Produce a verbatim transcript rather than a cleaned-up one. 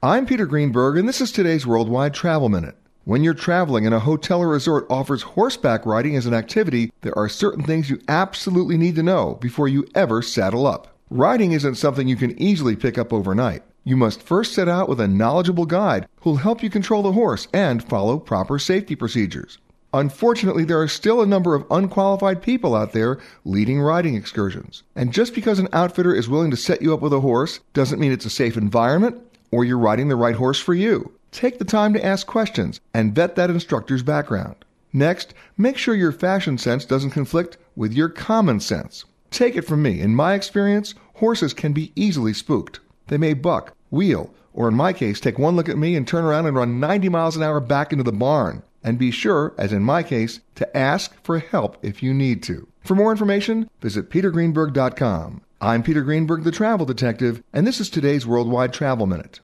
I'm Peter Greenberg, and this is today's Worldwide Travel Minute. When you're traveling and a hotel or resort offers horseback riding as an activity, there are certain things you absolutely need to know before you ever saddle up. Riding isn't something you can easily pick up overnight. You must first set out with a knowledgeable guide who'll help you control the horse and follow proper safety procedures. Unfortunately, there are still a number of unqualified people out there leading riding excursions. And just because an outfitter is willing to set you up with a horse doesn't mean it's a safe environment or you're riding the right horse for you. Take the time to ask questions and vet that instructor's background. Next, make sure your fashion sense doesn't conflict with your common sense. Take it from me, in my experience, horses can be easily spooked. They may buck, wheel, or in my case, take one look at me and turn around and run ninety miles an hour back into the barn. And be sure, as in my case, to ask for help if you need to. For more information, visit peter greenberg dot com. I'm Peter Greenberg, the Travel Detective, and this is today's Worldwide Travel Minute.